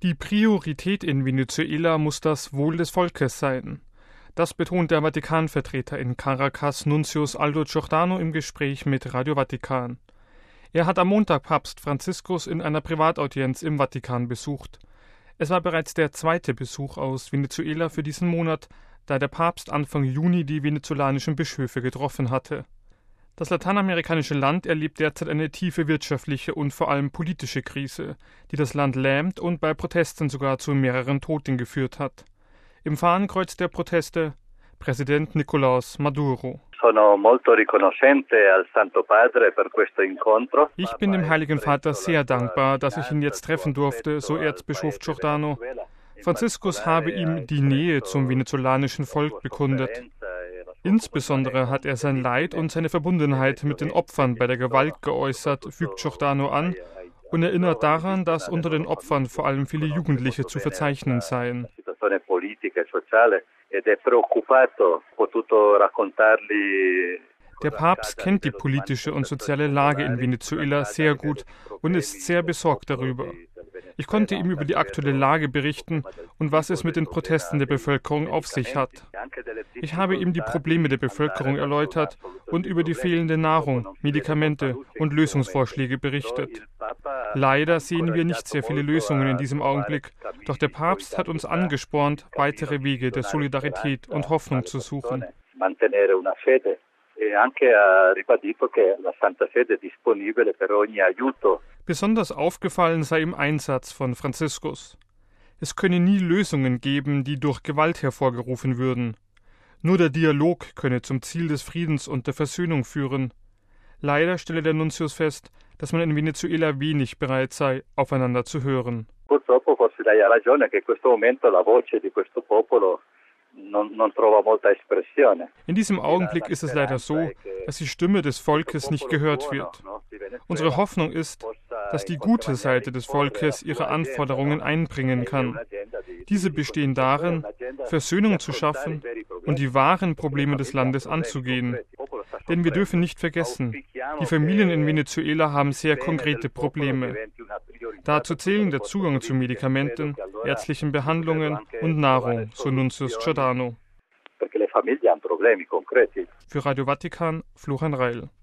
Die Priorität in Venezuela muss das Wohl des Volkes sein. Das betont der Vatikanvertreter in Caracas, Nuntius Aldo Giordano, im Gespräch mit Radio Vatikan. Er hat am Montag Papst Franziskus in einer Privataudienz im Vatikan besucht. Es war bereits der zweite Besuch aus Venezuela für diesen Monat, da der Papst Anfang Juni die venezolanischen Bischöfe getroffen hatte. Das lateinamerikanische Land erlebt derzeit eine tiefe wirtschaftliche und vor allem politische Krise, die das Land lähmt und bei Protesten sogar zu mehreren Toten geführt hat. Im Fahnenkreuz der Proteste Präsident Nicolás Maduro. Ich bin dem Heiligen Vater sehr dankbar, dass ich ihn jetzt treffen durfte, so Erzbischof Giordano. Franziskus habe ihm die Nähe zum venezolanischen Volk bekundet. Insbesondere hat er sein Leid und seine Verbundenheit mit den Opfern bei der Gewalt geäußert, fügt Giordano an, und erinnert daran, dass unter den Opfern vor allem viele Jugendliche zu verzeichnen seien. Der Papst kennt die politische und soziale Lage in Venezuela sehr gut und ist sehr besorgt darüber. Ich konnte ihm über die aktuelle Lage berichten und was es mit den Protesten der Bevölkerung auf sich hat. Ich habe ihm die Probleme der Bevölkerung erläutert und über die fehlende Nahrung, Medikamente und Lösungsvorschläge berichtet. Leider sehen wir nicht sehr viele Lösungen in diesem Augenblick, doch der Papst hat uns angespornt, weitere Wege der Solidarität und Hoffnung zu suchen. Besonders aufgefallen sei im Einsatz von Franziskus. Es könne nie Lösungen geben, die durch Gewalt hervorgerufen würden. Nur der Dialog könne zum Ziel des Friedens und der Versöhnung führen. Leider stelle der Nuntius fest, dass man in Venezuela wenig bereit sei, aufeinander zu hören. In diesem Augenblick ist es leider so, dass die Stimme des Volkes nicht gehört wird. Unsere Hoffnung ist, dass die gute Seite des Volkes ihre Anforderungen einbringen kann. Diese bestehen darin, Versöhnung zu schaffen und die wahren Probleme des Landes anzugehen. Denn wir dürfen nicht vergessen, die Familien in Venezuela haben sehr konkrete Probleme. Dazu zählen der Zugang zu Medikamenten, ärztlichen Behandlungen und Nahrung, so Nuntius Giordano. Für Radio Vatikan, Florian Reil.